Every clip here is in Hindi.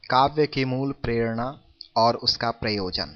काव्य की मूल प्रेरणा और उसका प्रयोजन।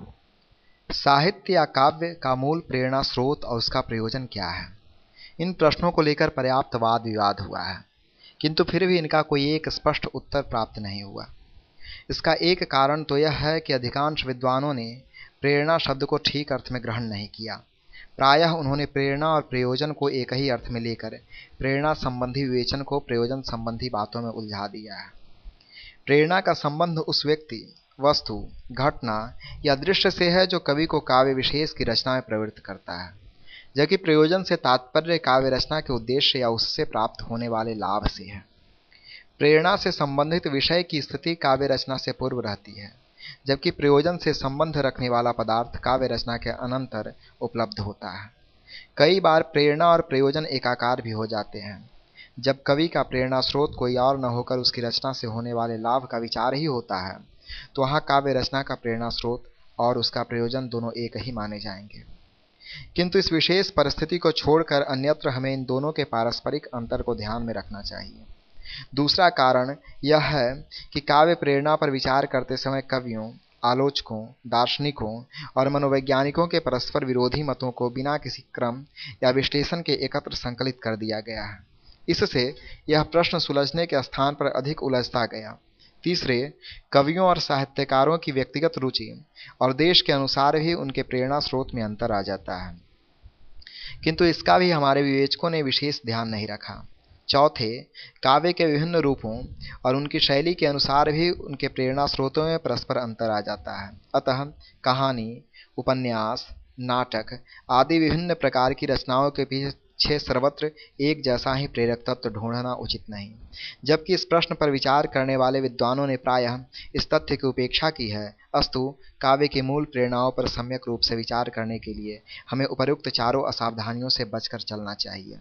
साहित्य या काव्य का मूल प्रेरणा स्रोत और उसका प्रयोजन क्या है? इन प्रश्नों को लेकर पर्याप्त वाद विवाद हुआ है, किंतु फिर भी इनका कोई एक स्पष्ट उत्तर प्राप्त नहीं हुआ। इसका एक कारण तो यह है कि अधिकांश विद्वानों ने प्रेरणा शब्द को ठीक अर्थ में ग्रहण नहीं किया। प्रायः उन्होंने प्रेरणा और प्रयोजन को एक ही अर्थ में लेकर प्रेरणा संबंधी विवेचन को प्रयोजन संबंधी बातों में उलझा दिया है। प्रेरणा का संबंध उस व्यक्ति, वस्तु, घटना या दृश्य से है जो कवि को काव्य विशेष की रचना में प्रवृत्त करता है, जबकि प्रयोजन से तात्पर्य काव्य रचना के उद्देश्य या उससे प्राप्त होने वाले लाभ से है। प्रेरणा से संबंधित विषय की स्थिति काव्य रचना से पूर्व रहती है, जबकि प्रयोजन से संबंध रखने वाला पदार्थ काव्य रचना के अनंतर उपलब्ध होता है। कई बार प्रेरणा और प्रयोजन एकाकार भी हो जाते हैं। जब कवि का प्रेरणा स्रोत कोई और न होकर उसकी रचना से होने वाले लाभ का विचार ही होता है, तो वहाँ काव्य रचना का प्रेरणा स्रोत और उसका प्रयोजन दोनों एक ही माने जाएंगे। किंतु इस विशेष परिस्थिति को छोड़कर अन्यत्र हमें इन दोनों के पारस्परिक अंतर को ध्यान में रखना चाहिए। दूसरा कारण यह है कि काव्य प्रेरणा पर विचार करते समय कवियों, आलोचकों, दार्शनिकों और मनोवैज्ञानिकों के परस्पर विरोधी मतों को बिना किसी क्रम या विश्लेषण के एकत्र संकलित कर दिया गया है। इससे यह प्रश्न सुलझने के स्थान पर अधिक उलझता गया। तीसरे, कवियों और साहित्यकारों की व्यक्तिगत रुचि और देश के अनुसार भी उनके प्रेरणा स्रोत में अंतर आ जाता है, किंतु इसका भी हमारे विवेचकों ने विशेष ध्यान नहीं रखा। चौथे, काव्य के विभिन्न रूपों और उनकी शैली के अनुसार भी उनके प्रेरणा स्रोतों में परस्पर अंतर आ जाता है। अतः कहानी, उपन्यास, नाटक आदि विभिन्न प्रकार की रचनाओं के पीछे सर्वत्र एक जैसा ही प्रेरक तत्व ढूंढना उचित नहीं, जबकि इस प्रश्न पर विचार करने वाले विद्वानों ने प्रायः इस तथ्य की उपेक्षा की है। अस्तु, काव्य की मूल प्रेरणाओं पर सम्यक रूप से विचार करने के लिए हमें उपर्युक्त चारों असावधानियों से बचकर चलना चाहिए।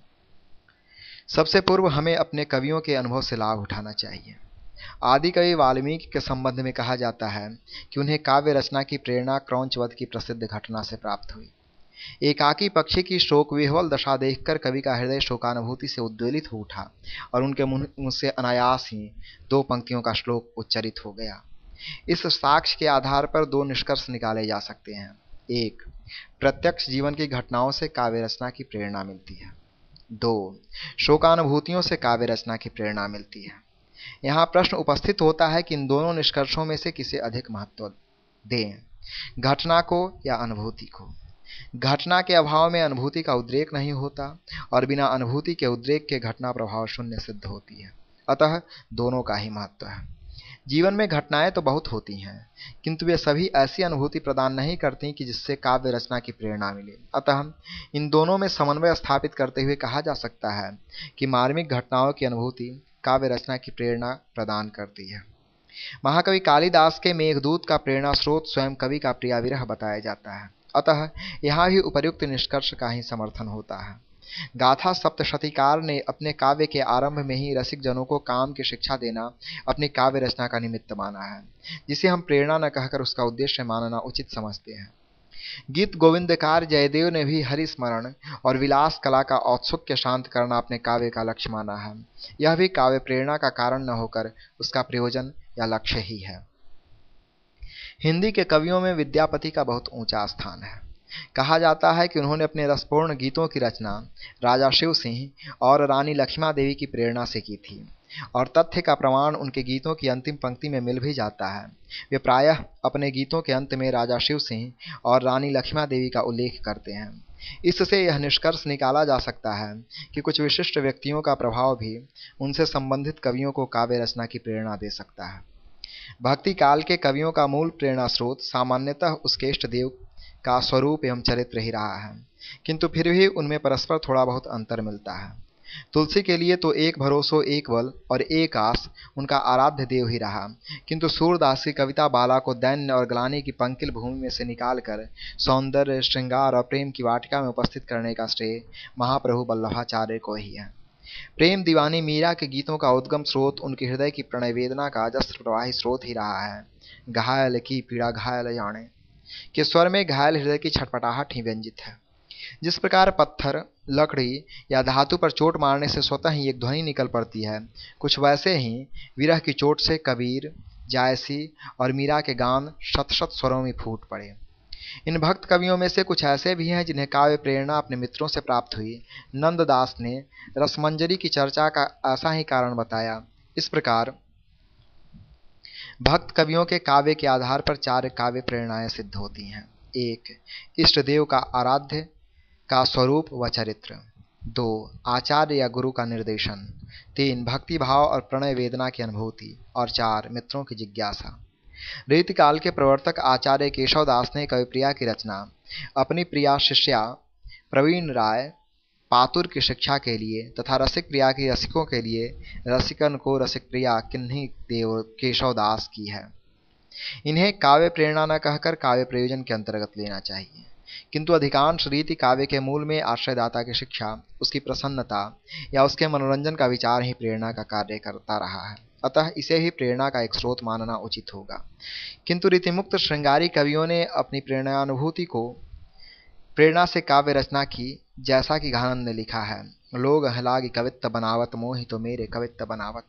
सबसे पूर्व हमें अपने कवियों के अनुभव से लाभ उठाना चाहिए। आदि कवि वाल्मीकि के संबंध में कहा जाता है कि उन्हें काव्य रचना की प्रेरणा क्रौंचवध की प्रसिद्ध घटना से प्राप्त हुई। एकाकी पक्षी की शोक विह्वल दशा देखकर कवि का हृदय शोकानुभूति से उद्वेलित हो उठा और उनके मुंह से अनायास ही 2 पंक्तियों का श्लोक उच्चरित हो गया। इस साक्ष्य के आधार पर 2 निष्कर्ष निकाले जा सकते हैं। 1, प्रत्यक्ष जीवन की घटनाओं से काव्य रचना की प्रेरणा मिलती है। 2, शोकानुभूतियों से काव्य रचना की प्रेरणा मिलती है। यहाँ प्रश्न उपस्थित होता है कि इन दोनों निष्कर्षों में से किसे अधिक महत्व दें, घटना को या अनुभूति को। घटना के अभाव में अनुभूति का उद्रेक नहीं होता और बिना अनुभूति के उद्रेक के घटना प्रभाव शून्य सिद्ध होती है। अतः दोनों का ही महत्व है। जीवन में घटनाएं तो बहुत होती हैं, किंतु वे सभी ऐसी अनुभूति प्रदान नहीं करती कि जिससे काव्य रचना की प्रेरणा मिले। अतः इन दोनों में समन्वय स्थापित करते हुए कहा जा सकता है कि मार्मिक घटनाओं की अनुभूति काव्य रचना की प्रेरणा प्रदान करती है। महाकवि कालिदास के मेघदूत का प्रेरणा स्रोत स्वयं कवि का प्रिया विरह बताया जाता है। अतः यहाँ भी उपर्युक्त निष्कर्ष का ही समर्थन होता है। गाथा सप्तशतीकार ने अपने काव्य के आरंभ में ही रसिक जनों को काम की शिक्षा देना अपनी काव्य रचना का निमित्त माना है, जिसे हम प्रेरणा न कहकर उसका उद्देश्य मानना उचित समझते हैं। गीत गोविंदकार जयदेव ने भी हरिस्मरण और विलास कला का औत्सुक्य शांत करना अपने काव्य का लक्ष्य माना है। यह भी काव्य प्रेरणा का कारण न होकर उसका प्रयोजन या लक्ष्य ही है। हिंदी के कवियों में विद्यापति का बहुत ऊंचा स्थान है। कहा जाता है कि उन्होंने अपने रसपूर्ण गीतों की रचना राजा शिव सिंह और रानी लक्ष्मा देवी की प्रेरणा से की थी, और तथ्य का प्रमाण उनके गीतों की अंतिम पंक्ति में मिल भी जाता है। वे प्रायः अपने गीतों के अंत में राजा शिव सिंह और रानी लक्ष्मा देवी का उल्लेख करते हैं। इससे यह निष्कर्ष निकाला जा सकता है कि कुछ विशिष्ट व्यक्तियों का प्रभाव भी उनसे संबंधित कवियों को काव्य रचना की प्रेरणा दे सकता है। भक्ति काल के कवियों का मूल प्रेरणा स्रोत सामान्यतः उसके इष्ट देव का स्वरूप एवं चरित्र ही रहा है, किंतु फिर भी उनमें परस्पर थोड़ा बहुत अंतर मिलता है। तुलसी के लिए तो एक भरोसो एक बल और एक आस उनका आराध्य देव ही रहा, किंतु सूरदास की कविता बाला को दैन्य और ग्लानि की पंकिल भूमि में से निकालकर सौंदर्य, श्रृंगार और प्रेम की वाटिका में उपस्थित करने का श्रेय महाप्रभु वल्लभाचार्य को ही है। प्रेम दीवानी मीरा के गीतों का उद्गम स्रोत उनकी हृदय की प्रणय वेदना का अजस्र प्रवाही स्रोत ही रहा है। घायल की पीड़ा घायल जाने के स्वर में घायल हृदय की छटपटाहट ही व्यंजित है। जिस प्रकार पत्थर, लकड़ी या धातु पर चोट मारने से स्वतः ही एक ध्वनि निकल पड़ती है, कुछ वैसे ही विरह की चोट से कबीर, जायसी और मीरा के गान शत शत स्वरों में फूट पड़े। इन भक्त कवियों में से कुछ ऐसे भी हैं जिन्हें काव्य प्रेरणा अपने मित्रों से प्राप्त हुई। नंददास ने रसमंजरी की चर्चा का ऐसा ही कारण बताया। इस प्रकार भक्त कवियों के काव्य के आधार पर 4 काव्य प्रेरणाएं सिद्ध होती हैं। 1. इष्ट देव का आराध्य का स्वरूप व चरित्र। 2. आचार्य या गुरु का निर्देशन। 3. भक्ति भाव और प्रणय वेदना की अनुभूति। और 4. मित्रों की जिज्ञासा। रीतिकाल के प्रवर्तक आचार्य केशवदास ने कविप्रिया की रचना अपनी प्रिया शिष्या प्रवीण राय पातुर की शिक्षा के लिए तथा रसिक प्रिया की रसिकों के लिए रसिकन को रसिक प्रिया किन्हीं देव केशवदास की है। इन्हें काव्य प्रेरणा न कहकर काव्य प्रयोजन के अंतर्गत लेना चाहिए, किंतु अधिकांश रीति काव्य के मूल में आश्रयदाता की शिक्षा, उसकी प्रसन्नता या उसके मनोरंजन का विचार ही प्रेरणा का कार्य करता रहा है। अतः इसे ही प्रेरणा का एक स्रोत मानना उचित होगा। किंतु रीतिमुक्त श्रृंगारी कवियों ने अपनी प्रेरणानुभूति को प्रेरणा से काव्य रचना की, जैसा कि घानंद ने लिखा है, लोग हलागी कवित्त बनावत मोहि तो मेरे कवित्त बनावत।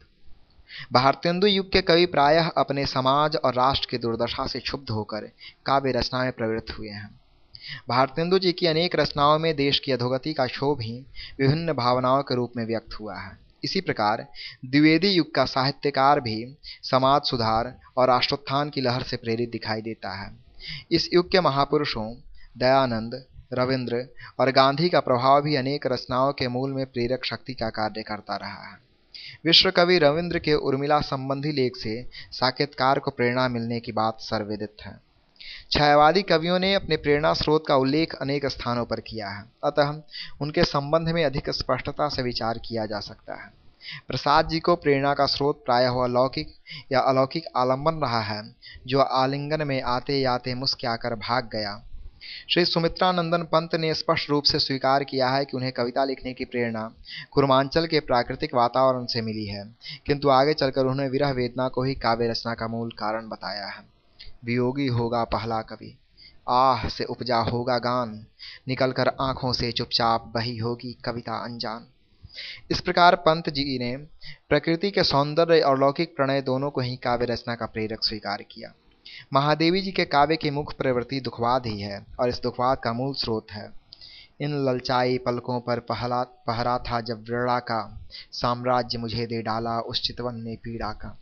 भारतेंदु युग के कवि प्रायः अपने समाज और राष्ट्र की दुर्दशा से क्षुब्ध होकर काव्य रचना में प्रवृत्त हुए हैं। भारतेंदु जी की अनेक रचनाओं में देश की अधोगति का क्षोभ ही विभिन्न भावनाओं के रूप में व्यक्त हुआ है। इसी प्रकार द्विवेदी युग का साहित्यकार भी समाज सुधार और राष्ट्रोत्थान की लहर से प्रेरित दिखाई देता है। इस युग के महापुरुषों दयानंद, रविंद्र और गांधी का प्रभाव भी अनेक रचनाओं के मूल में प्रेरक शक्ति का कार्य करता रहा है। विश्व कवि रविंद्र के उर्मिला संबंधी लेख से साकेतकार को प्रेरणा मिलने की बात सर्वविदित है। छायावादी कवियों ने अपने प्रेरणा स्रोत का उल्लेख अनेक स्थानों पर किया है, अतः उनके संबंध में अधिक स्पष्टता से विचार किया जा सकता है। प्रसाद जी को प्रेरणा का स्रोत प्रायः अलौकिक या अलौकिक आलंबन रहा है, जो आलिंगन में आते आते मुस्कुराकर भाग गया। श्री सुमित्रानंदन पंत ने स्पष्ट रूप से स्वीकार किया है कि उन्हें कविता लिखने की प्रेरणा कुर्मांचल के प्राकृतिक वातावरण से मिली है, किंतु आगे चलकर उन्होंने विरह वेदना को ही काव्य रचना का मूल कारण बताया है। वियोगी होगा पहला कवि, आह से उपजा होगा गान, निकलकर आंखों से चुपचाप बही होगी कविता अनजान। इस प्रकार पंत जी ने प्रकृति के सौंदर्य और लौकिक प्रणय दोनों को ही काव्य रचना का प्रेरक स्वीकार किया। महादेवी जी के काव्य की मुख्य प्रवृत्ति दुखवाद ही है और इस दुखवाद का मूल स्रोत है। इन ललचाई पलकों पर पहरा था जब व्रणा का, साम्राज्य मुझे दे डाला उस चितवन ने पीड़ा का।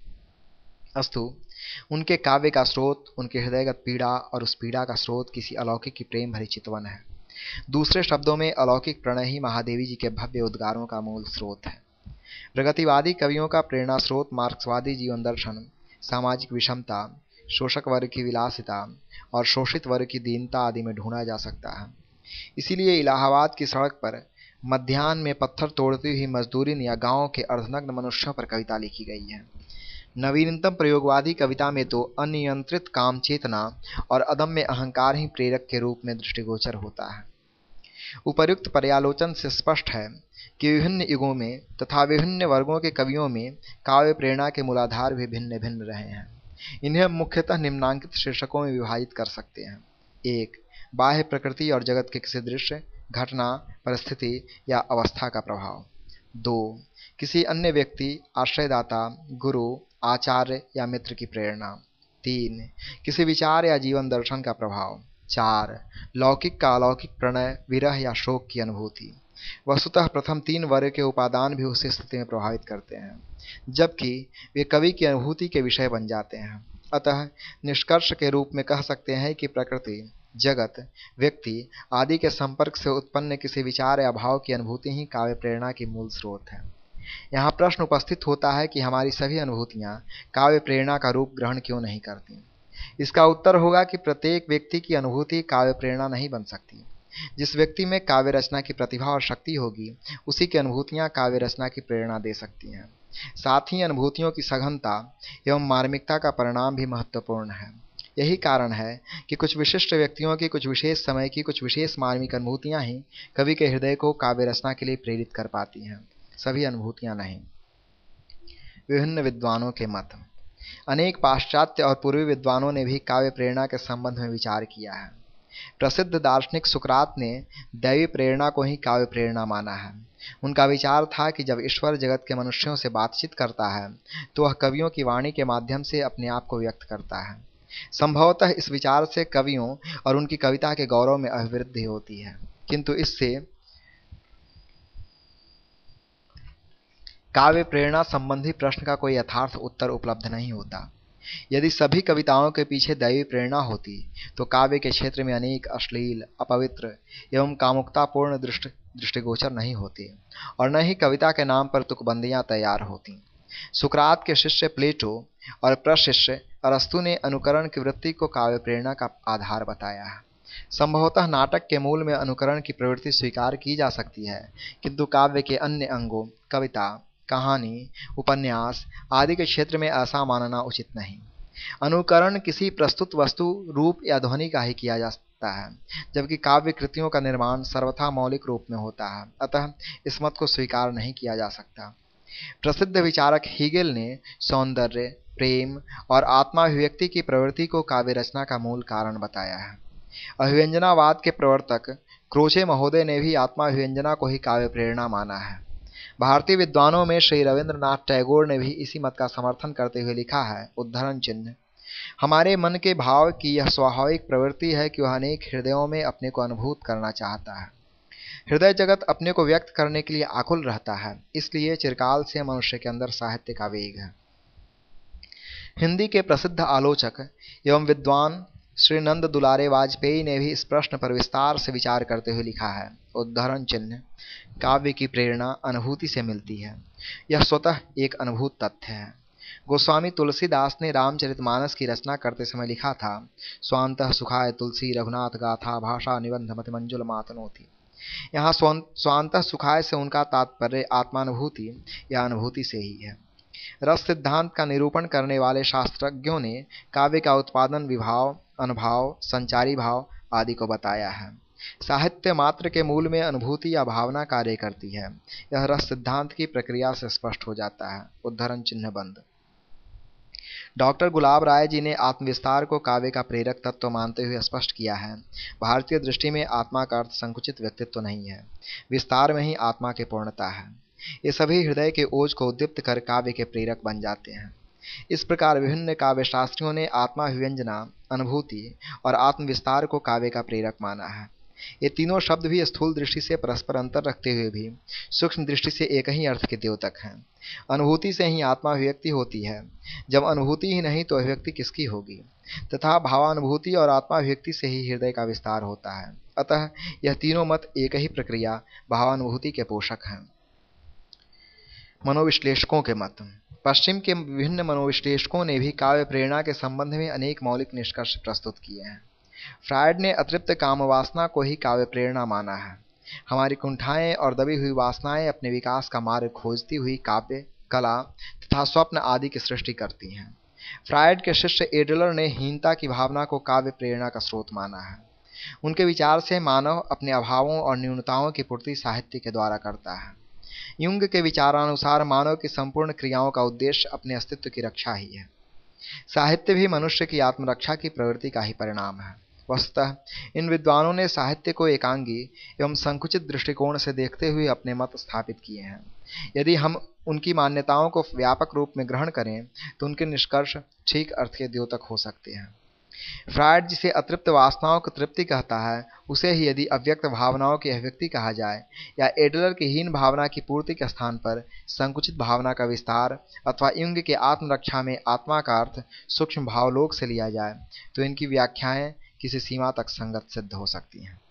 अस्तु उनके काव्य का स्रोत उनके हृदयगत पीड़ा और उस पीड़ा का स्रोत किसी अलौकिक की प्रेम भरी चितवन है। दूसरे शब्दों में अलौकिक प्रणय ही महादेवी जी के भव्य उद्गारों का मूल स्रोत है। प्रगतिवादी कवियों का प्रेरणा स्रोत मार्क्सवादी जीवन दर्शन, सामाजिक विषमता, शोषक वर्ग की विलासिता और शोषित वर्ग की दीनता आदि में ढूंढा जा सकता है। इसीलिए इलाहाबाद की सड़क पर मध्याह्न में पत्थर तोड़ती हुई मजदूरिन या गांव के अर्धनग्न मनुष्यों पर कविता लिखी गई है। नवीनतम प्रयोगवादी कविता में तो अनियंत्रित काम चेतना और अदम्य अहंकार ही प्रेरक के रूप में दृष्टिगोचर होता है। उपर्युक्त पर्यालोचन से स्पष्ट है कि विभिन्न युगों में तथा विभिन्न वर्गों के कवियों में काव्य प्रेरणा के मूलाधार भी भिन्न भिन्न रहे हैं। इन्हें मुख्यतः निम्नांकित शीर्षकों में विभाजित कर सकते हैं। 1. बाह्य प्रकृति और जगत के किसी दृश्य, घटना, परिस्थिति या अवस्था का प्रभाव। 2. किसी अन्य व्यक्ति, आश्रयदाता, गुरु, आचार्य या मित्र की प्रेरणा। 3. किसी विचार या जीवन दर्शन का प्रभाव। 4. लौकिक का अलौकिक प्रणय, विरह या शोक की अनुभूति। वस्तुतः प्रथम 3 वर्ग के उपादान भी उस स्थिति में प्रभावित करते हैं, जबकि वे कवि की अनुभूति के विषय बन जाते हैं। अतः निष्कर्ष के रूप में कह सकते हैं कि प्रकृति, जगत, व्यक्ति आदि के संपर्क से उत्पन्न किसी विचार या भाव की अनुभूति ही काव्य प्रेरणा की मूल स्रोत है। यहाँ प्रश्न उपस्थित होता है कि हमारी सभी अनुभूतियाँ काव्य प्रेरणा का रूप ग्रहण क्यों नहीं करती। इसका उत्तर होगा कि प्रत्येक व्यक्ति की अनुभूति काव्य प्रेरणा नहीं बन सकती। जिस व्यक्ति में काव्य रचना की प्रतिभा और शक्ति होगी, उसी की अनुभूतियाँ काव्य रचना की प्रेरणा दे सकती हैं। साथ ही अनुभूतियों की सघनता एवं मार्मिकता का परिणाम भी महत्वपूर्ण है। यही कारण है कि कुछ विशिष्ट व्यक्तियों की कुछ विशेष समय की कुछ विशेष मार्मिक अनुभूतियाँ ही कवि के हृदय को काव्य रचना के लिए प्रेरित कर पाती हैं, सभी अनुभूतियाँ नहीं। विभिन्न विद्वानों के मत। अनेक पाश्चात्य और पूर्वी विद्वानों ने भी काव्य प्रेरणा के संबंध में विचार किया है। प्रसिद्ध दार्शनिक सुकरात ने दैवी प्रेरणा को ही काव्य प्रेरणा माना है। उनका विचार था कि जब ईश्वर जगत के मनुष्यों से बातचीत करता है तो वह कवियों की वाणी के माध्यम से अपने आप को व्यक्त करता है। संभवतः इस विचार से कवियों और उनकी कविता के गौरव में अभिवृद्धि होती है, किंतु इससे काव्य प्रेरणा संबंधी प्रश्न का कोई यथार्थ उत्तर उपलब्ध नहीं होता। यदि सभी कविताओं के पीछे दैवी प्रेरणा होती तो काव्य के क्षेत्र में अनेक अश्लील, अपवित्र एवं कामुकतापूर्ण दृष्टिगोचर नहीं होती और न ही कविता के नाम पर तुकबंदियां तैयार होती। सुकरात के शिष्य प्लेटो और प्रशिष्य अरस्तु ने अनुकरण की वृत्ति को काव्य प्रेरणा का आधार बताया है। संभवतः नाटक के मूल में अनुकरण की प्रवृत्ति स्वीकार की जा सकती है, किंतु काव्य के अन्य अंगों, कविता, कहानी, उपन्यास आदि के क्षेत्र में ऐसा मानना उचित नहीं। अनुकरण किसी प्रस्तुत वस्तु, रूप या ध्वनि का ही किया जा सकता है, जबकि काव्य कृतियों का निर्माण सर्वथा मौलिक रूप में होता है। अतः इस मत को स्वीकार नहीं किया जा सकता। प्रसिद्ध विचारक हीगेल ने सौंदर्य, प्रेम और आत्माभिव्यक्ति की प्रवृत्ति को काव्य रचना का मूल कारण बताया है। अभिव्यंजनावाद के प्रवर्तक क्रोचे महोदय ने भी आत्माभिव्यंजना को ही काव्य प्रेरणा माना है। भारतीय विद्वानों में श्री रविंद्रनाथ टैगोर ने भी इसी मत का समर्थन करते हुए लिखा है, उद्धरण चिन्ह, हमारे मन के भाव की यह स्वाभाविक प्रवृत्ति है कि वह अनेक हृदयों में अपने को अनुभूत करना चाहता है। हृदय जगत अपने को व्यक्त करने के लिए आकुल रहता है, इसलिए चिरकाल से मनुष्य के अंदर साहित्य का वेग है। हिंदी के प्रसिद्ध आलोचक एवं विद्वान श्री नंद दुलारे वाजपेयी ने भी इस प्रश्न पर विस्तार से विचार करते हुए लिखा है, उद्धरण चिन्ह, काव्य की प्रेरणा अनुभूति से मिलती है। यह स्वतः एक अनुभूत तथ्य है। गोस्वामी तुलसीदास ने रामचरितमानस की रचना करते समय लिखा था, स्वांतः सुखाय तुलसी रघुनाथ गाथा भाषा निबंध मति मंजुल मातनोति। यहाँ स्वांतः सुखाय से उनका तात्पर्य आत्मानुभूति या अनुभूति से ही है। रस सिद्धांत का निरूपण करने वाले शास्त्रज्ञों ने काव्य का उत्पादन विभाव, अनुभाव, संचारी भाव आदि को बताया है। साहित्य मात्र के मूल में अनुभूति या भावना कार्य करती है। यह रस सिद्धांत की प्रक्रिया से स्पष्ट हो जाता है। उद्धरण चिन्ह बंद। डॉक्टर गुलाब राय जी ने आत्मविस्तार को काव्य का प्रेरक तत्व मानते हुए स्पष्ट किया है, भारतीय दृष्टि में आत्मा का अर्थ संकुचित व्यक्तित्व नहीं है, विस्तार में ही आत्मा की पूर्णता है। ये सभी हृदय के ओज को उद्दीप्त कर काव्य के प्रेरक बन जाते हैं। इस प्रकार विभिन्न काव्य शास्त्रियों ने आत्माभिव्यंजना, अनुभूति और आत्मविस्तार को काव्य का प्रेरक माना है। ये तीनों शब्द भी स्थूल दृष्टि से परस्पर अंतर रखते हुए भी सूक्ष्म दृष्टि से एक ही अर्थ के द्योतक हैं। अनुभूति से ही आत्माभिव्यक्ति होती है। जब अनुभूति ही नहीं तो अभिव्यक्ति किसकी होगी? तथा भावानुभूति और आत्माभिव्यक्ति से ही हृदय का विस्तार होता है। अतः यह तीनों मत एक ही प्रक्रिया भावानुभूति के पोषक हैं। मनोविश्लेषकों के मत। पश्चिम के विभिन्न मनोविश्लेषकों ने भी काव्य प्रेरणा के संबंध में अनेक मौलिक निष्कर्ष प्रस्तुत किए हैं। फ्रायड ने अतृप्त कामवासना को ही काव्य प्रेरणा माना है। हमारी कुंठाएं और दबी हुई वासनाएं अपने विकास का मार्ग खोजती हुई काव्य, कला तथा स्वप्न आदि की सृष्टि करती हैं। फ्रायड के शिष्य एडलर ने हीनता की भावना को काव्य प्रेरणा का स्रोत माना है। उनके विचार से मानव अपने अभावों और न्यूनताओं की पूर्ति साहित्य के द्वारा करता है। युंग के विचारानुसार मानव की संपूर्ण क्रियाओं का उद्देश्य अपने अस्तित्व की रक्षा ही है। साहित्य भी मनुष्य की आत्मरक्षा की प्रवृत्ति का ही परिणाम है। वस्तुतः इन विद्वानों ने साहित्य को एकांगी एवं संकुचित दृष्टिकोण से देखते हुए अपने मत स्थापित किए हैं। यदि हम उनकी मान्यताओं को व्यापक रूप में ग्रहण करें तो उनके निष्कर्ष ठीक अर्थ के द्योतक हो सकते हैं। फ्रायड जिसे अतृप्त वासनाओं की तृप्ति कहता है, उसे ही यदि अव्यक्त भावनाओं की अभिव्यक्ति कहा जाए, या एडलर की हीन भावना की पूर्ति के स्थान पर संकुचित भावना का विस्तार, अथवा युंग के आत्मरक्षा में आत्मा का अर्थ सूक्ष्म भावलोक से लिया जाए, तो इनकी व्याख्याएं किसी सीमा तक संगत सिद्ध हो सकती हैं।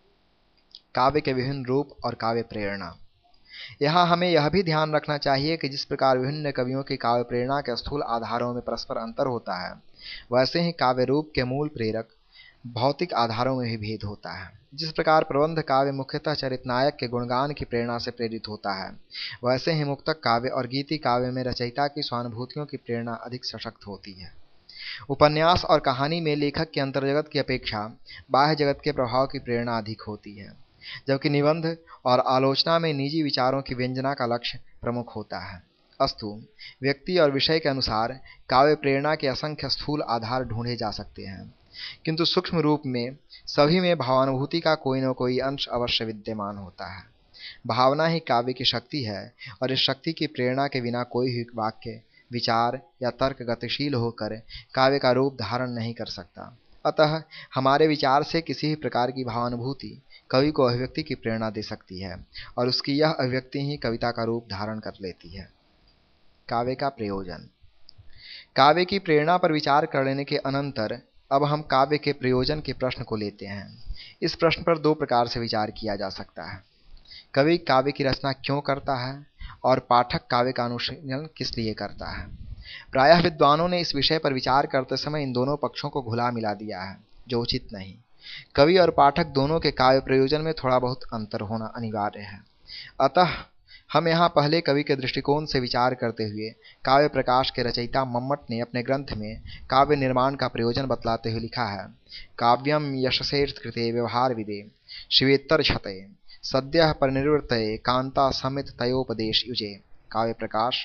काव्य के विभिन्न रूप और काव्य प्रेरणा। यहाँ हमें यह भी ध्यान रखना चाहिए कि जिस प्रकार विभिन्न कवियों की काव्य प्रेरणा के स्थूल आधारों में परस्पर अंतर होता है, वैसे ही काव्य रूप के मूल प्रेरक भौतिक आधारों में भी भेद होता है। जिस प्रकार प्रबंध काव्य मुख्यतः चरितनायक के गुणगान की प्रेरणा से प्रेरित होता है, वैसे ही मुक्तक काव्य और गीति काव्य में रचयिता की स्वानुभूतियों की प्रेरणा अधिक सशक्त होती है। उपन्यास और कहानी में लेखक के अंतर्जगत की अपेक्षा बाह्य जगत के प्रभाव की प्रेरणा अधिक होती है, जबकि निबंध और आलोचना में निजी विचारों की व्यंजना का लक्ष्य प्रमुख होता है। अस्तु, व्यक्ति और विषय के अनुसार काव्य प्रेरणा के असंख्य स्थूल आधार ढूंढे जा सकते हैं। किंतु सूक्ष्म रूप में सभी में भावानुभूति का कोई न कोई अंश अवश्य विद्यमान होता है। भावना ही काव्य की शक्ति है और इस शक्ति की प्रेरणा के बिना कोई भी वाक्य, विचार या तर्क गतिशील होकर काव्य का रूप धारण नहीं कर सकता। अतः हमारे विचार से किसी भी प्रकार की भावानुभूति कवि को अभिव्यक्ति की प्रेरणा दे सकती है और उसकी यह अभिव्यक्ति ही कविता का रूप धारण कर लेती है। काव्य का प्रयोजन। काव्य की प्रेरणा पर विचार कर लेने के अनंतर अब हम काव्य के प्रयोजन के प्रश्न को लेते हैं। इस प्रश्न पर दो प्रकार से विचार किया जा सकता है। कवि काव्य की रचना क्यों करता है और पाठक काव्य का अनुशीलन किस लिए करता है। प्रायः विद्वानों ने इस विषय पर विचार करते समय इन दोनों पक्षों को घुला मिला दिया है, जो उचित नहीं। कवि और पाठक दोनों के काव्य प्रयोजन में थोड़ा बहुत अंतर होना अनिवार्य है। अतः हम यहाँ पहले कवि के दृष्टिकोण से विचार करते हुए काव्य प्रकाश के रचयिता मम्मट ने अपने ग्रंथ में काव्य निर्माण का प्रयोजन बतलाते हुए लिखा है, काव्यम यशसेर्कृते व्यवहार विदे शिवेत्तर क्षते सद्यः परिनिर्वृत्तये कांता समित तयोपदेश युजे। काव्य प्रकाश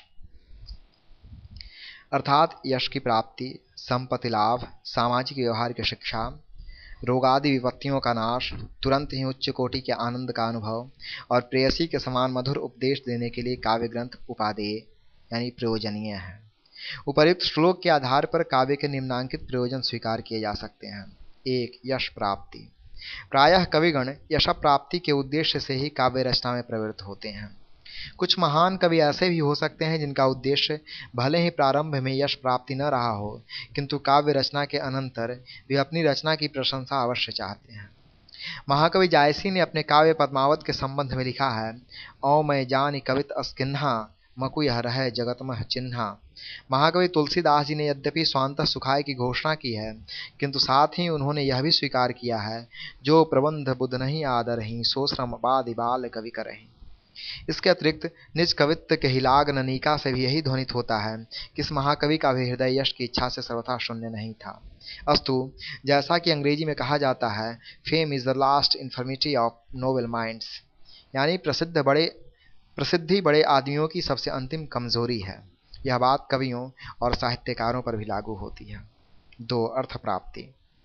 अर्थात यश की प्राप्ति, संपत्ति लाभ, सामाजिक व्यवहार की शिक्षा, रोगादि विपत्तियों का नाश, तुरंत ही उच्च कोटि के आनंद का अनुभव और प्रेयसी के समान मधुर उपदेश देने के लिए काव्य ग्रंथ उपादेय यानी प्रयोजनीय है। उपर्युक्त श्लोक के आधार पर काव्य के निम्नांकित प्रयोजन स्वीकार किए जा सकते हैं। 1. यश प्राप्ति। प्रायः कविगण यश प्राप्ति के उद्देश्य से ही काव्य रचना में प्रवृत्त होते हैं। कुछ महान कवि ऐसे भी हो सकते हैं जिनका उद्देश्य भले ही प्रारंभ में यश प्राप्ति न रहा हो, किंतु काव्य रचना के अनंतर वे अपनी रचना की प्रशंसा अवश्य चाहते हैं। महाकवि जायसी ने अपने काव्य पद्मावत के संबंध में लिखा है, औ मैं जानि कवित अस्किन्हा मकु यह रह जगतमह चिन्हा। महाकवि तुलसीदास जी ने यद्यपि स्वांतः सुखाय की घोषणा की है, किंतु साथ ही उन्होंने यह भी स्वीकार किया है, जो प्रबंध बुध नहीं आदरहि सो श्रम बादि बाल कवि करहि। इसके अतिरिक्त निज कवित्व के हिलाग ननिका से भी यही ध्वनित होता है कि इस महाकवि का भी हृदय यश की इच्छा से सर्वथा शून्य नहीं था। अस्तु, जैसा कि अंग्रेजी में कहा जाता है, fame is the last infirmity of noble minds, यानी प्रसिद्धि बड़े आदमियों की सबसे अंतिम कमजोरी है। यह बात कवियों और साहित्यकारों पर भी लागू होती है। 2. अर्थ प्राप्ति।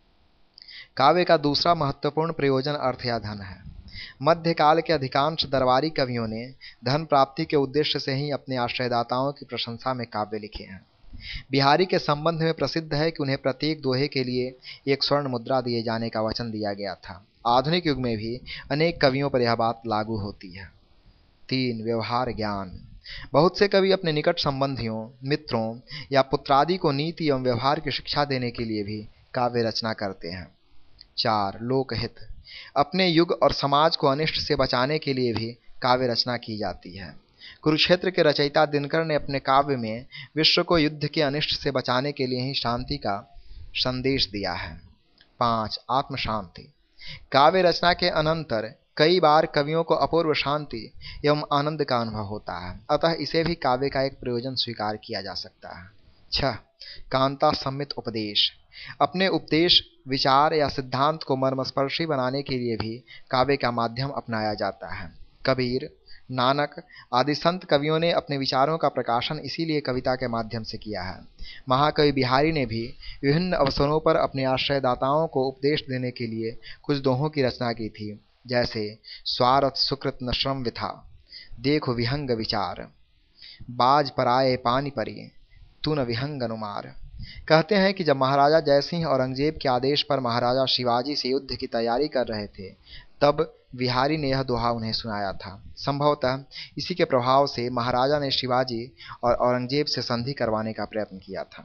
काव्य का दूसरा महत्वपूर्ण प्रयोजन अर्थ या धन है। मध्यकाल के अधिकांश दरबारी कवियों ने धन प्राप्ति के उद्देश्य से ही अपने आश्रयदाताओं की प्रशंसा में काव्य लिखे हैं। बिहारी के संबंध में प्रसिद्ध है कि उन्हें प्रत्येक दोहे के लिए एक स्वर्ण मुद्रा दिए जाने का वचन दिया गया था। आधुनिक युग में भी अनेक कवियों पर यह बात लागू होती है। 3. व्यवहार ज्ञान। बहुत से कवि अपने निकट संबंधियों, मित्रों या पुत्रादि को नीति एवं व्यवहार की शिक्षा देने के लिए भी काव्य रचना करते हैं। 4. लोकहित। अपने युग और समाज को अनिष्ट से बचाने के लिए भी काव्य रचना की जाती है। कुरुक्षेत्र के रचयिता दिनकर ने अपने काव्य में विश्व को युद्ध के अनिष्ट से बचाने के लिए ही शांति का संदेश दिया है। 5. आत्म शांति। काव्य रचना के अनंतर कई बार कवियों को अपूर्व शांति एवं आनंद का अनुभव होता है, अतः इसे भी काव्य का एक प्रयोजन स्वीकार किया जा सकता है। 6. कांता सम्मित उपदेश। अपने उपदेश, विचार या सिद्धांत को मर्मस्पर्शी बनाने के लिए भी काव्य का माध्यम अपनाया जाता है। कबीर, नानक आदि संत कवियों ने अपने विचारों का प्रकाशन इसीलिए कविता के माध्यम से किया है। महाकवि बिहारी ने भी विभिन्न अवसरों पर अपने आश्रयदाताओं को उपदेश देने के लिए कुछ दोहों की रचना की थी, जैसे स्वार्थ सुकृत न श्रम विथा, देखो विहंग विचार, बाज पराए पानी परी, तू न विहंग अनुमार। कहते हैं कि जब महाराजा जयसिंह औरंगजेब के आदेश पर महाराजा शिवाजी से युद्ध की तैयारी कर रहे थे, तब बिहारी ने यह दोहा उन्हें सुनाया था। संभवतः इसी के प्रभाव से महाराजा ने शिवाजी और औरंगजेब से संधि करवाने का प्रयत्न किया था।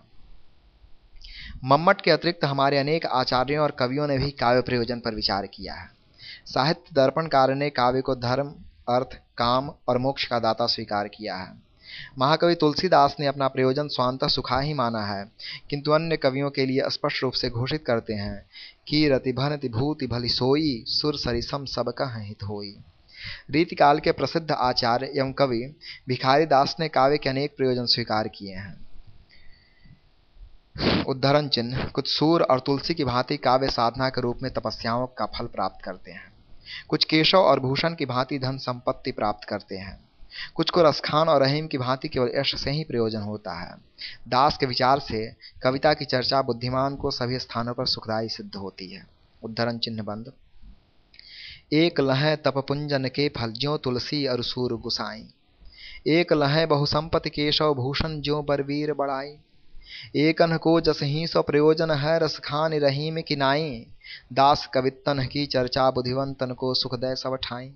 मम्मट के अतिरिक्त हमारे अनेक आचार्यों और कवियों ने भी काव्य प्रयोजन पर विचार किया है। साहित्य दर्पणकार ने काव्य को धर्म, अर्थ, काम और मोक्ष का दाता स्वीकार किया है। महाकवि तुलसीदास ने अपना प्रयोजन स्वांतः सुखा ही माना है, किंतु अन्य कवियों के लिए स्पष्ट रूप से घोषित करते हैं कि रति भनति भूति भली सोई, सुर सरिसम सब कह हित होई। रीतिकाल के प्रसिद्ध आचार्य एवं कवि भिखारी दास ने काव्य के अनेक प्रयोजन स्वीकार किए हैं। उद्धरण चिन्ह। कुछ सूर और तुलसी की भांति काव्य साधना के रूप में तपस्याओं का फल प्राप्त करते हैं। कुछ केशव और भूषण की भांति धन संपत्ति प्राप्त करते हैं। कुछ को रसखान और रहीम की भांति केवल यश से ही प्रयोजन होता है। दास के विचार से कविता की चर्चा बुद्धिमान को सभी स्थानों पर सुखदायी सिद्ध होती है। उद्धरण चिन्ह बंद। एक लहै तपपुंजन के फल ज्यों तुलसी अरसूर गुसाई। एक लहै बहुसंपत्ति केशव भूषण ज्यों बरवीर बड़ाई। एकन को जस ही सो प्रयोजन है रस खान रहीम की नाई। दास कवितन की चर्चा बुद्धिवंतन को सुखदय सब ठाई।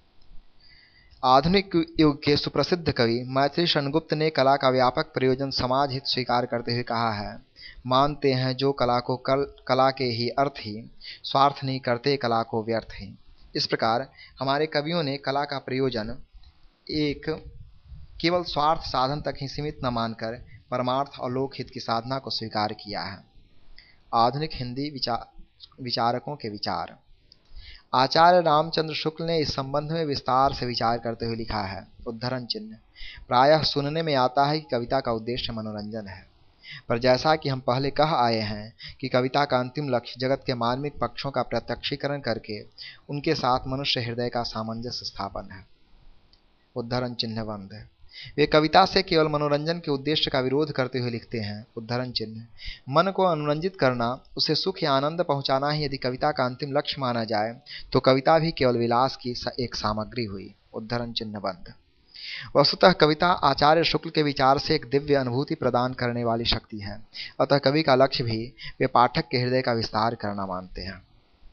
आधुनिक युग के सुप्रसिद्ध कवि मैथिली शरणगुप्त ने कला का व्यापक प्रयोजन समाज हित स्वीकार करते हुए कहा है, मानते हैं जो कला को कला के ही अर्थ ही, स्वार्थ नहीं करते कला को व्यर्थ ही। इस प्रकार हमारे कवियों ने कला का प्रयोजन एक केवल स्वार्थ साधन तक ही सीमित न मानकर परमार्थ और लोकहित की साधना को स्वीकार किया है। आधुनिक हिंदी विचारकों के विचार। आचार्य रामचंद्र शुक्ल ने इस संबंध में विस्तार से विचार करते हुए लिखा है। उद्धरण चिन्ह। प्रायः सुनने में आता है कि कविता का उद्देश्य मनोरंजन है, पर जैसा कि हम पहले कह आए हैं कि कविता का अंतिम लक्ष्य जगत के मार्मिक पक्षों का प्रत्यक्षीकरण करके उनके साथ मनुष्य हृदय का सामंजस्य स्थापन है। उद्धरण चिन्ह बंद। वे कविता से केवल मनोरंजन के उद्देश्य का विरोध करते हुए लिखते हैं। उद्धरण चिन्ह। मन को अनुरंजित करना, उसे सुख या आनंद पहुंचाना ही यदि कविता का अंतिम लक्ष्य माना जाए तो कविता भी केवल विलास की एक सामग्री हुई। उद्धरण चिन्ह बंद। वस्तुतः कविता आचार्य शुक्ल के विचार से एक दिव्य अनुभूति प्रदान करने वाली शक्ति है, अतः कवि का लक्ष्य भी वे पाठक के हृदय का विस्तार करना मानते हैं।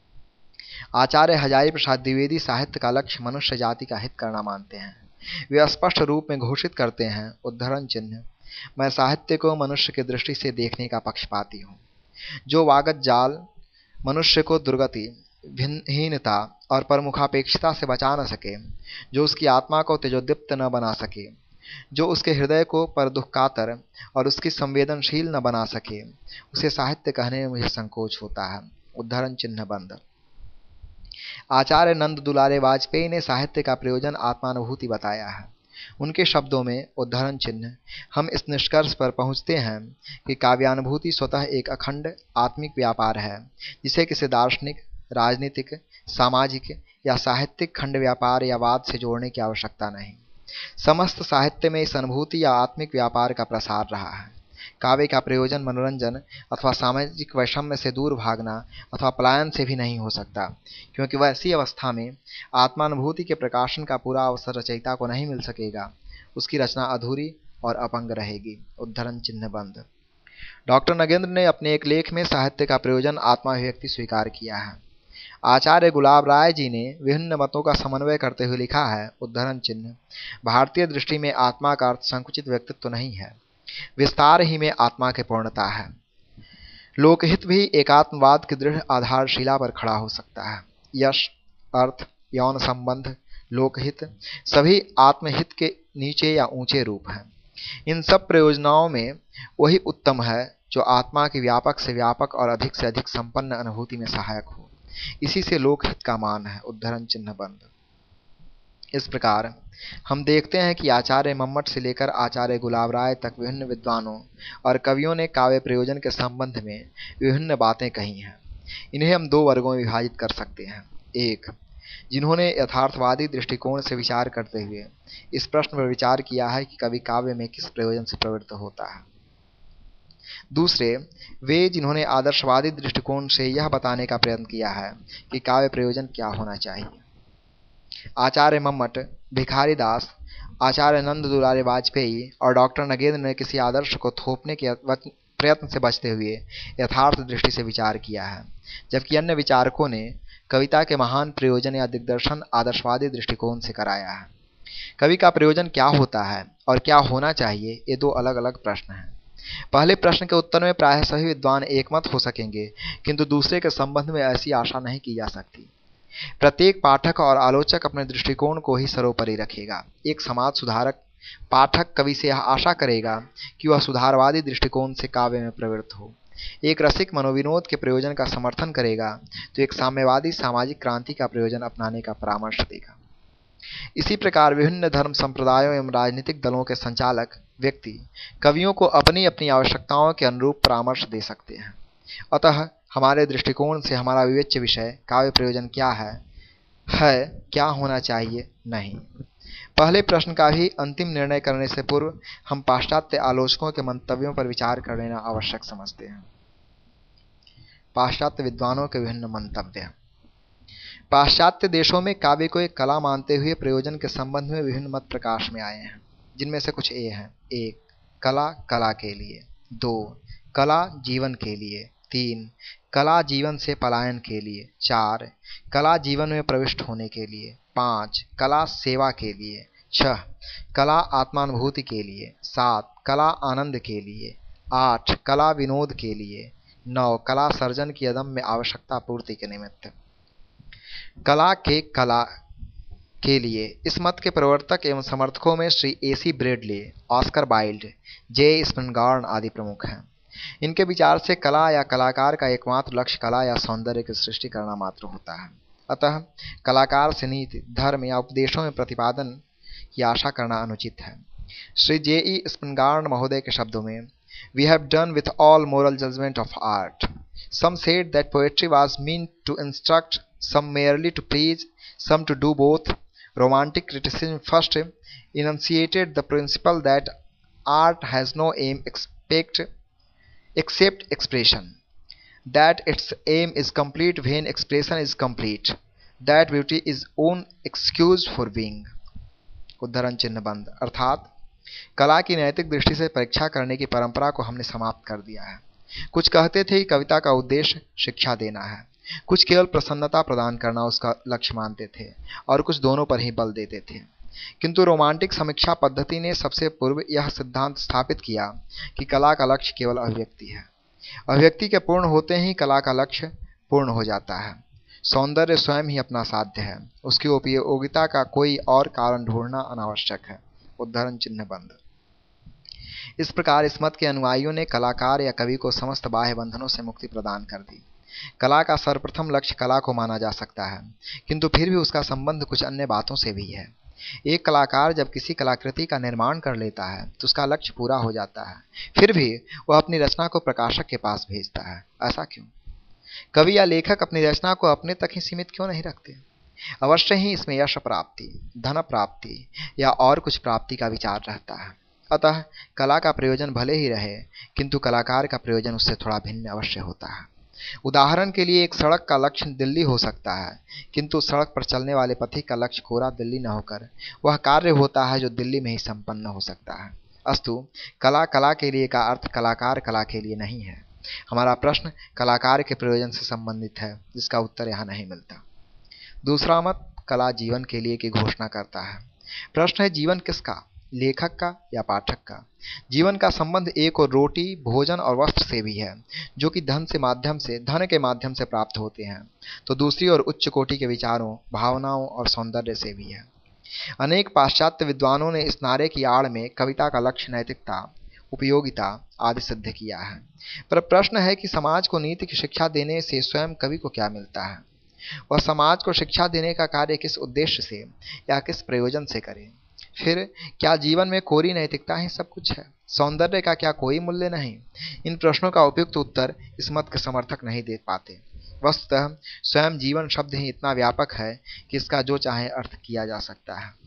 आचार्य हजारी प्रसाद द्विवेदी साहित्य का लक्ष्य मनुष्य जाति का हित करना मानते हैं। वे स्पष्ट रूप में घोषित करते हैं। उद्धरण चिन्ह। मैं साहित्य को मनुष्य की दृष्टि से देखने का पक्षपाती हूँ, जो वागत जाल मनुष्य को दुर्गति, हीनता और परमुखापेक्षिता से बचा न सके, जो उसकी आत्मा को तेजोदीप्त न बना सके, जो उसके हृदय को परदुःखातर और उसकी संवेदनशील न बना सके, उसे साहित्य कहने में मुझे संकोच होता है। उद्धरण चिन्ह बंद। आचार्य नंद दुलारे वाजपेयी ने साहित्य का प्रयोजन आत्मानुभूति बताया है। उनके शब्दों में उद्धरण चिन्ह, हम इस निष्कर्ष पर पहुंचते हैं कि काव्यानुभूति स्वतः एक अखंड आत्मिक व्यापार है, जिसे किसी दार्शनिक, राजनीतिक, सामाजिक या साहित्यिक खंड व्यापार या वाद से जोड़ने की आवश्यकता नहीं। समस्त साहित्य में इस अनुभूति या आत्मिक व्यापार का प्रसार रहा है। काव्य का प्रयोजन मनोरंजन अथवा सामाजिक वैषम्य से दूर भागना अथवा पलायन से भी नहीं हो सकता, क्योंकि वैसी अवस्था में आत्मानुभूति के प्रकाशन का पूरा अवसर रचयिता को नहीं मिल सकेगा, उसकी रचना अधूरी और अपंग रहेगी। उद्धरण चिन्ह बंद। डॉक्टर नगेंद्र ने अपने एक लेख में साहित्य का प्रयोजन आत्माभिव्यक्ति स्वीकार किया है। आचार्य गुलाब राय जी ने विभिन्न मतों का समन्वय करते हुए लिखा है। उद्धरण चिन्ह। भारतीय दृष्टि में आत्मा का अर्थ संकुचित व्यक्तित्व नहीं है, विस्तार ही में आत्मा की पूर्णता है। लोकहित भी एकात्मवाद की दृढ़ आधारशिला पर खड़ा हो सकता है। यश, अर्थ, यौन संबंध, लोकहित सभी आत्महित के नीचे या ऊंचे रूप हैं। इन सब प्रयोजनाओं में वही उत्तम है जो आत्मा की व्यापक से व्यापक और अधिक से अधिक संपन्न अनुभूति में सहायक हो। इसी से लोकहित का मान है। उद्धरण चिन्ह बंद। इस प्रकार हम देखते हैं कि आचार्य मम्मट से लेकर आचार्य गुलाब राय तक विभिन्न विद्वानों और कवियों ने काव्य प्रयोजन के संबंध में विभिन्न बातें कही हैं। इन्हें हम दो वर्गों में विभाजित कर सकते हैं। एक, जिन्होंने यथार्थवादी दृष्टिकोण से विचार करते हुए इस प्रश्न पर विचार किया है कि कवि काव्य में किस प्रयोजन से प्रवृत्त होता है। दूसरे, वे जिन्होंने आदर्शवादी दृष्टिकोण से यह बताने का प्रयत्न किया है कि काव्य प्रयोजन क्या होना चाहिए। आचार्य मम्मट, भिखारी दास, आचार्य नंद दुलारे वाजपेयी और डॉक्टर नगेंद्र ने किसी आदर्श को थोपने के प्रयत्न से बचते हुए यथार्थ दृष्टि से विचार किया है, जबकि अन्य विचारकों ने कविता के महान प्रयोजन या दिग्दर्शन आदर्शवादी दृष्टिकोण से कराया है। कवि का प्रयोजन क्या होता है और क्या होना चाहिए, ये दो अलग अलग प्रश्न हैं। पहले प्रश्न के उत्तर में प्रायः सभी विद्वान एकमत हो सकेंगे, किंतु दूसरे के संबंध में ऐसी आशा नहीं की जा सकती। प्रत्येक पाठक और आलोचक अपने दृष्टिकोण को ही सर्वोपरि रखेगा। एक समाज सुधारक पाठक कवि से यह आशा करेगा कि वह सुधारवादी दृष्टिकोण से काव्य में प्रवृत्त हो। एक रसिक मनोविनोद के प्रयोजन का समर्थन करेगा तो एक साम्यवादी सामाजिक क्रांति का प्रयोजन अपनाने का परामर्श देगा। इसी प्रकार विभिन्न धर्म संप्रदायों एवं राजनीतिक दलों के संचालक व्यक्ति कवियों को अपनी अपनी आवश्यकताओं के अनुरूप परामर्श दे सकते हैं। अतः हमारे दृष्टिकोण से हमारा विवेच्य विषय काव्य प्रयोजन क्या है, क्या होना चाहिए, नहीं। पहले प्रश्न का भी अंतिम निर्णय करने से पूर्व हम पाश्चात्य आलोचकों के मंतव्यों पर विचार कर लेना आवश्यक समझते हैं। पाश्चात्य विद्वानों के विभिन्न मंतव्य। पाश्चात्य देशों में काव्य को एक कला मानते हुए प्रयोजन के संबंध में विभिन्न मत प्रकाश में आए हैं, जिनमें से कुछ ये हैं। 1. कला कला के लिए। 2. कला जीवन के लिए। 3. कला जीवन से पलायन के लिए। 4. कला जीवन में प्रविष्ट होने के लिए। 5. कला सेवा के लिए। 6. कला आत्मानुभूति के लिए। 7. कला आनंद के लिए। 8. कला विनोद के लिए। 9. कला सर्जन की अदम्य आवश्यकता पूर्ति के निमित्त। कला के लिए इस मत के प्रवर्तक एवं समर्थकों में Shri AC Bradley, Oscar Wilde, J. Spingarn आदि प्रमुख हैं। इनके विचार से कला या कलाकार का एकमात्र लक्ष्य कला या सौंदर्य की सृष्टि करना मात्र होता है। अतः कलाकार से नीति, धर्म या उपदेशों में प्रतिपादन की आशा करना अनुचित है। श्री J.E. स्पिनगार्न महोदय के शब्दों में, We have done with all moral judgment of art. Some said that poetry was meant to instruct, some merely to preach, some to do both. Romantic criticism first enunciated the principle that art has no aim except expression, that its aim is complete when expression is complete, that beauty is own excuse for being. उद्धरण चिन्ह बंद। अर्थात कला की नैतिक दृष्टि से परीक्षा करने की परंपरा को हमने समाप्त कर दिया है। कुछ कहते थे कि कविता का उद्देश्य शिक्षा देना है, कुछ केवल प्रसन्नता प्रदान करना उसका लक्ष्य मानते थे, और कुछ दोनों पर ही बल देते थे। किंतु रोमांटिक समीक्षा पद्धति ने सबसे पूर्व यह सिद्धांत स्थापित किया कि कला का लक्ष्य केवल अभिव्यक्ति है। अभिव्यक्ति के पूर्ण होते ही कला का लक्ष्य पूर्ण हो जाता है। सौंदर्य स्वयं ही अपना साध्य है, उसकी उपयोगिता का कोई और कारण ढूंढना अनावश्यक है। उद्धरण चिन्ह बंद। इस प्रकार इस मत के अनुयायियों ने कलाकार या कवि को समस्त बाह्य बंधनों से मुक्ति प्रदान कर दी। कला का सर्वप्रथम लक्ष्य कला को माना जा सकता है, किंतु फिर भी उसका संबंध कुछ अन्य बातों से भी है। एक कलाकार जब किसी कलाकृति का निर्माण कर लेता है तो उसका लक्ष्य पूरा हो जाता है, फिर भी वह अपनी रचना को प्रकाशक के पास भेजता है। ऐसा क्यों? कवि या लेखक अपनी रचना को अपने तक ही सीमित क्यों नहीं रखते? अवश्य ही इसमें यश प्राप्ति, धन प्राप्ति या और कुछ प्राप्ति का विचार रहता है। अतः कला का प्रयोजन भले ही रहे, किंतु कलाकार का प्रयोजन उससे थोड़ा भिन्न अवश्य होता है। उदाहरण के लिए एक सड़क का लक्ष्य दिल्ली हो सकता है, किंतु सड़क पर चलने वाले पथिक का लक्ष्य कोरा दिल्ली न होकर वह कार्य होता है जो दिल्ली में ही संपन्न हो सकता है। अस्तु कला कला के लिए का अर्थ कलाकार कला के लिए नहीं है। हमारा प्रश्न कलाकार के प्रयोजन से संबंधित है, जिसका उत्तर यहाँ नहीं मिलता। दूसरा मत कला जीवन के लिए की घोषणा करता है। प्रश्न है जीवन किसका, लेखक का या पाठक का? जीवन का संबंध एक और रोटी, भोजन और वस्त्र से भी है, जो कि धन के माध्यम से प्राप्त होते हैं, तो दूसरी और उच्च कोटि के विचारों, भावनाओं और सौंदर्य से भी है। अनेक पाश्चात्य विद्वानों ने इस नारे की आड़ में कविता का लक्ष्य नैतिकता, उपयोगिता आदि सिद्ध किया है। पर प्रश्न है कि समाज को नीति की शिक्षा देने से स्वयं कवि को क्या मिलता है? वह समाज को शिक्षा देने का कार्य किस उद्देश्य से या किस प्रयोजन से करे? फिर क्या जीवन में कोरी नैतिकता ही सब कुछ है? सौंदर्य का क्या कोई मूल्य नहीं? इन प्रश्नों का उपयुक्त उत्तर इस मत के समर्थक नहीं दे पाते। वस्तुतः स्वयं जीवन शब्द ही इतना व्यापक है कि इसका जो चाहे अर्थ किया जा सकता है।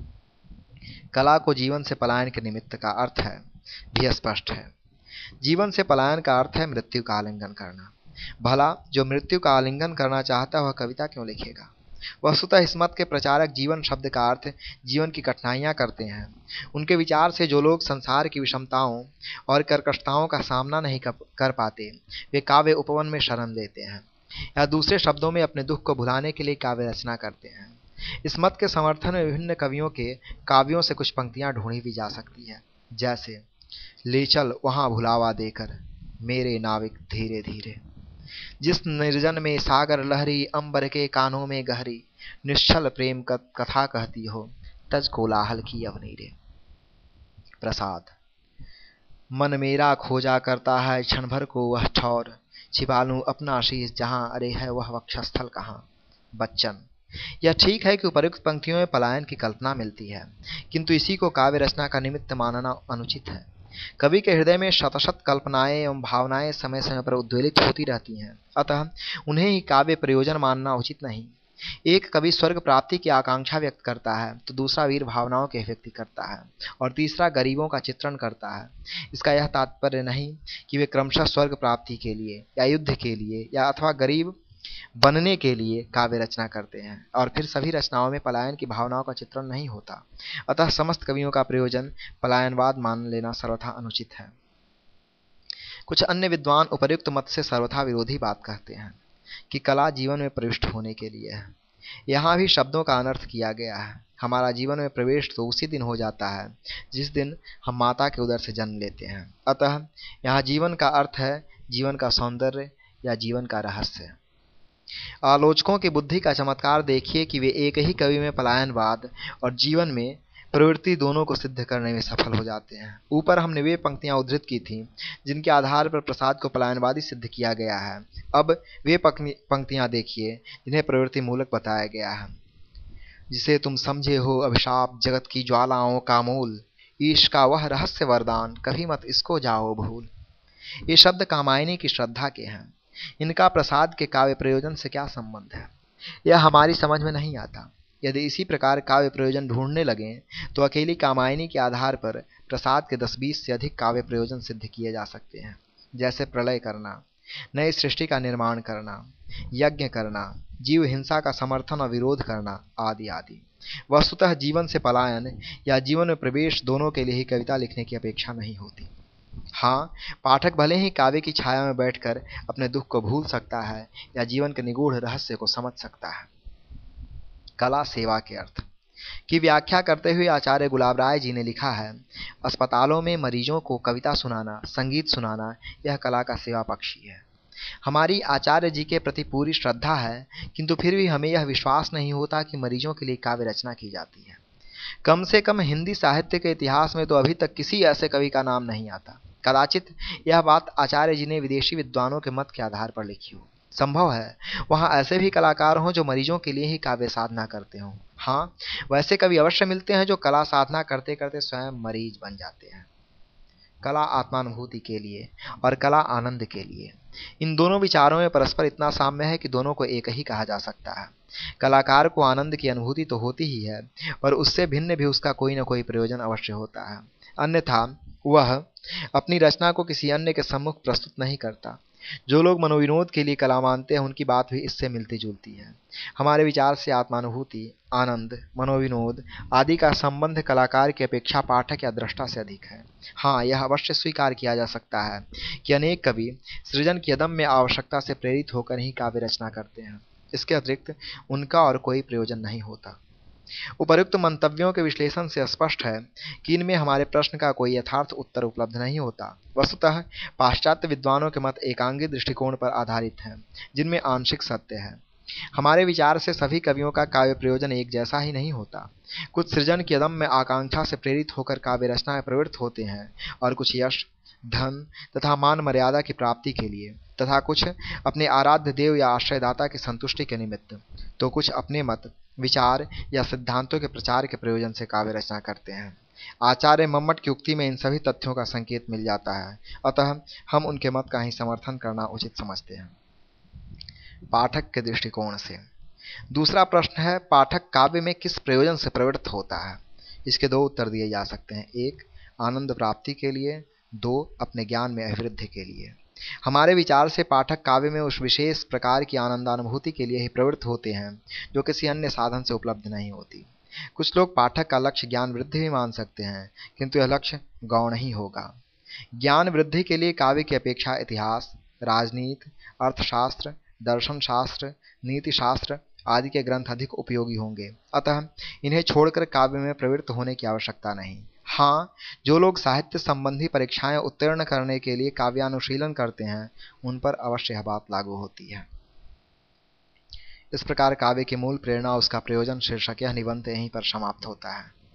कला को जीवन से पलायन के निमित्त का अर्थ है भी स्पष्ट है। जीवन से पलायन का अर्थ है मृत्यु का आलिंगन करना। भला जो मृत्यु का आलिंगन करना चाहता है वह कविता क्यों लिखेगा? वस्तुतः इस मत के प्रचारक जीवन शब्द का अर्थ जीवन की कठिनाइयां करते हैं। उनके विचार से जो लोग संसार की विषमताओं और कर्कशताओं का सामना नहीं कर पाते, वे काव्य उपवन में शरण लेते हैं, या दूसरे शब्दों में अपने दुख को भुलाने के लिए काव्य रचना करते हैं। इस मत के समर्थन में विभिन्न कवियों के काव्यों से कुछ पंक्तियां ढूंढी भी जा सकती है, जैसे ले चल वहां भुलावा देकर मेरे नाविक धीरे धीरे, जिस निर्जन में सागर लहरी, अंबर के कानों में गहरी, निश्चल प्रेम कथा कहती हो, तज कोलाहल की अवनीरे। प्रसाद, मन मेरा खोजा करता है क्षण भर को वह ठौर, छिपा लूं अपना शीश जहां, अरे है वह वक्षस्थल कहाँ। बच्चन, यह ठीक है कि उपयुक्त पंक्तियों में पलायन की कल्पना मिलती है, किंतु इसी को काव्य रचना का निमित्त मानना अनुचित है। कवि के हृदय में शतशत कल्पनाएं एवं भावनाएं समय समय पर उद्वेलित होती रहती हैं, अतः उन्हें ही काव्य प्रयोजन मानना उचित नहीं। एक कवि स्वर्ग प्राप्ति की आकांक्षा व्यक्त करता है, तो दूसरा वीर भावनाओं की अभिव्यक्ति करता है, और तीसरा गरीबों का चित्रण करता है। इसका यह तात्पर्य नहीं कि वे क्रमशः स्वर्ग प्राप्ति के लिए या युद्ध के लिए या अथवा गरीब बनने के लिए काव्य रचना करते हैं, और फिर सभी रचनाओं में पलायन की भावनाओं का चित्रण नहीं होता। अतः समस्त कवियों का प्रयोजन पलायनवाद मान लेना सर्वथा अनुचित है। कुछ अन्य विद्वान उपर्युक्त मत से सर्वथा विरोधी बात कहते हैं कि कला जीवन में प्रविष्ट होने के लिए है। यहाँ भी शब्दों का अनर्थ किया गया है। हमारा जीवन में प्रवेश तो उसी दिन हो जाता है जिस दिन हम माता के उदर से जन्म लेते हैं। अतः यहाँ जीवन का अर्थ है जीवन का सौंदर्य या जीवन का रहस्य। आलोचकों की बुद्धि का चमत्कार देखिए कि वे एक ही कवि में पलायनवाद और जीवन में प्रवृत्ति दोनों को सिद्ध करने में सफल हो जाते हैं। ऊपर हमने वे पंक्तियां उद्धृत की थीं जिनके आधार पर प्रसाद को पलायनवादी सिद्ध किया गया है। अब वे पंक्तियां देखिए जिन्हें प्रवृत्ति मूलक बताया गया है। जिसे तुम समझे हो अभिशाप जगत की ज्वालाओं का मूल, ईश का वह रहस्य वरदान कभी मत इसको जाओ भूल। ये शब्द कामायनी की श्रद्धा के हैं। इनका प्रसाद के काव्य प्रयोजन से क्या संबंध है, यह हमारी समझ में नहीं आता। यदि इसी प्रकार काव्य प्रयोजन ढूंढने लगें तो अकेली कामायनी के आधार पर प्रसाद के 10-20 से अधिक काव्य प्रयोजन सिद्ध किए जा सकते हैं, जैसे प्रलय करना, नई सृष्टि का निर्माण करना, यज्ञ करना, जीव हिंसा का समर्थन और विरोध करना आदि आदि। वस्तुतः जीवन से पलायन या जीवन में प्रवेश दोनों के लिए ही कविता लिखने की अपेक्षा नहीं होती। हाँ, पाठक भले ही काव्य की छाया में बैठकर अपने दुख को भूल सकता है या जीवन के निगूढ़ रहस्य को समझ सकता है। कला सेवा के अर्थ की व्याख्या करते हुए आचार्य गुलाब राय जी ने लिखा है, अस्पतालों में मरीजों को कविता सुनाना, संगीत सुनाना यह कला का सेवा पक्ष ही है। हमारी आचार्य जी के प्रति पूरी श्रद्धा है, किंतु फिर भी हमें यह विश्वास नहीं होता कि मरीजों के लिए काव्य रचना की जाती है। कम से कम हिंदी साहित्य के इतिहास में तो अभी तक किसी ऐसे कवि का नाम नहीं आता। कदाचित यह बात आचार्य जी ने विदेशी विद्वानों के मत के आधार पर लिखी हो। संभव है वहाँ ऐसे भी कलाकार हों जो मरीजों के लिए ही काव्य साधना करते हों। हाँ, वैसे कवि अवश्य मिलते हैं जो कला साधना करते करते स्वयं मरीज बन जाते हैं। कला आत्मानुभूति के लिए और कला आनंद के लिए, इन दोनों विचारों में परस्पर इतना साम्य है कि दोनों को एक ही कहा जा सकता है। कलाकार को आनंद की अनुभूति तो होती ही है, पर उससे भिन्न भी उसका कोई न कोई प्रयोजन अवश्य होता है, अन्यथा वह अपनी रचना को किसी अन्य के सम्मुख प्रस्तुत नहीं करता। जो लोग मनोविनोद के लिए कला मानते हैं उनकी बात भी इससे मिलती जुलती है। हमारे विचार से आत्मानुभूति, आनंद, मनोविनोद आदि का संबंध कलाकार की अपेक्षा पाठक या दृष्टा से अधिक है। हाँ, यह अवश्य स्वीकार किया जा सकता है कि अनेक कवि सृजन की अदम्य आवश्यकता से प्रेरित होकर ही काव्य रचना करते हैं। इसके अतिरिक्त उनका और कोई प्रयोजन नहीं होता। उपर्युक्त मंतव्यों के विश्लेषण से स्पष्ट है कि इनमें हमारे प्रश्न का कोई यथार्थ उत्तर उपलब्ध नहीं होता। वस्तुतः पाश्चात्य विद्वानों के मत एकांगी दृष्टिकोण पर आधारित हैं, जिनमें आंशिक सत्य है। हमारे विचार से सभी कवियों का काव्य प्रयोजन एक जैसा ही नहीं होता। कुछ सृजन की अदम्य आकांक्षा से प्रेरित होकर काव्य रचना में प्रवृत्त होते हैं, और कुछ यश, धन तथा मान मर्यादा की प्राप्ति के लिए, तथा कुछ अपने आराध्य देव या आश्रयदाता की संतुष्टि के निमित्त, तो कुछ अपने मत, विचार या सिद्धांतों के प्रचार के प्रयोजन से काव्य रचना करते हैं। आचार्य मम्मट की उक्ति में इन सभी तथ्यों का संकेत मिल जाता है, अतः हम उनके मत का ही समर्थन करना उचित समझते हैं। पाठक के दृष्टिकोण से दूसरा प्रश्न है, पाठक काव्य में किस प्रयोजन से प्रवृत्त होता है? इसके दो उत्तर दिए जा सकते हैं। एक, आनंद प्राप्ति के लिए। दो, अपने ज्ञान में अभिवृद्धि के लिए। हमारे विचार से पाठक काव्य में उस विशेष प्रकार की आनंदानुभूति के लिए ही प्रवृत्त होते हैं जो किसी अन्य साधन से उपलब्ध नहीं होती। कुछ लोग पाठक का लक्ष्य ज्ञान वृद्धि भी मान सकते हैं, किंतु यह लक्ष्य गौण ही होगा। ज्ञान वृद्धि के लिए काव्य की अपेक्षा इतिहास, राजनीति, अर्थशास्त्र, दर्शन शास्त्र, नीति शास्त्र आदि के ग्रंथ अधिक उपयोगी होंगे। अतः इन्हें छोड़कर काव्य में प्रवृत्त होने की आवश्यकता नहीं। हाँ, जो लोग साहित्य संबंधी परीक्षाएं उत्तीर्ण करने के लिए काव्यानुशीलन करते हैं उन पर अवश्य यह बात लागू होती है। इस प्रकार काव्य की मूल प्रेरणा उसका प्रयोजन शीर्षक यह निबंध यहीं पर समाप्त होता है।